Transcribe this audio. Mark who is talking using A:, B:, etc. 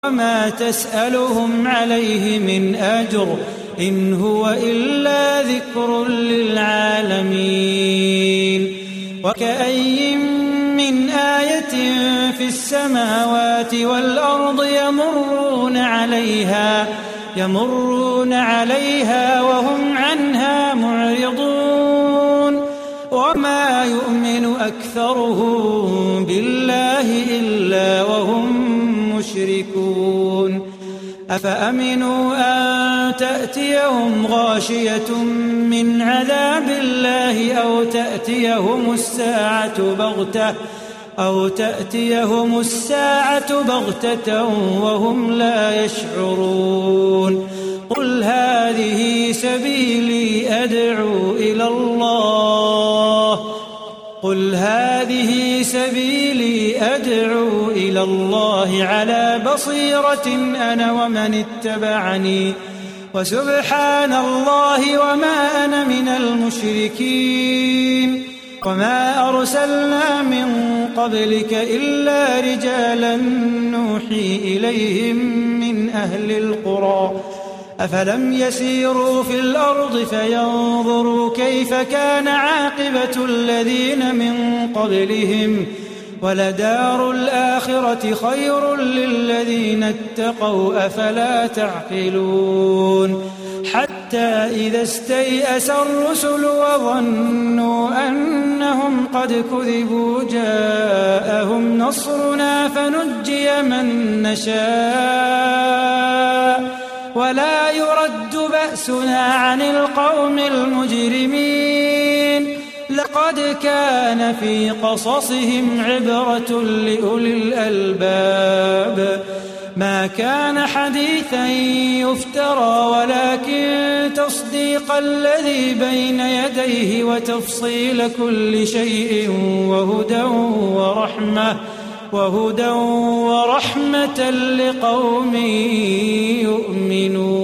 A: وما تسألهم عليه من أجر إن هو إلا ذكر للعالمين. وكأي من آية في السماوات والأرض يمرون عليها وهم عنها معرضون وما يؤمن أكثرهم بالله إلا وهم مشركون. أفأمنوا أن تأتيهم غاشية من عذاب الله أو تأتيهم الساعة بغتة وهم لا يشعرون. قل هذه سبيلي أدعو إلى الله على بصيرة أنا ومن اتبعني وسبحان الله وما أنا من المشركين. وما أرسلنا من قبلك إلا رجالا نوحي إليهم من أهل القرى أفلم يسيروا في الأرض فينظروا كيف كان عاقبة الذين من قبلهم ولدار الآخرة خير للذين اتقوا أفلا تعقلون. حتى إذا استيأس الرسل وظنوا أنهم قد كذبوا جاءهم نصرنا فنجي من نشاء ولا يرد بأسنا عن القوم المجرمين. لقد كان في قصصهم عبرة لأولي الألباب ما كان حديثا يفترى ولكن تصديق الذي بين يديه وتفصيل كل شيء وهدى ورحمة لقوم يؤمنون.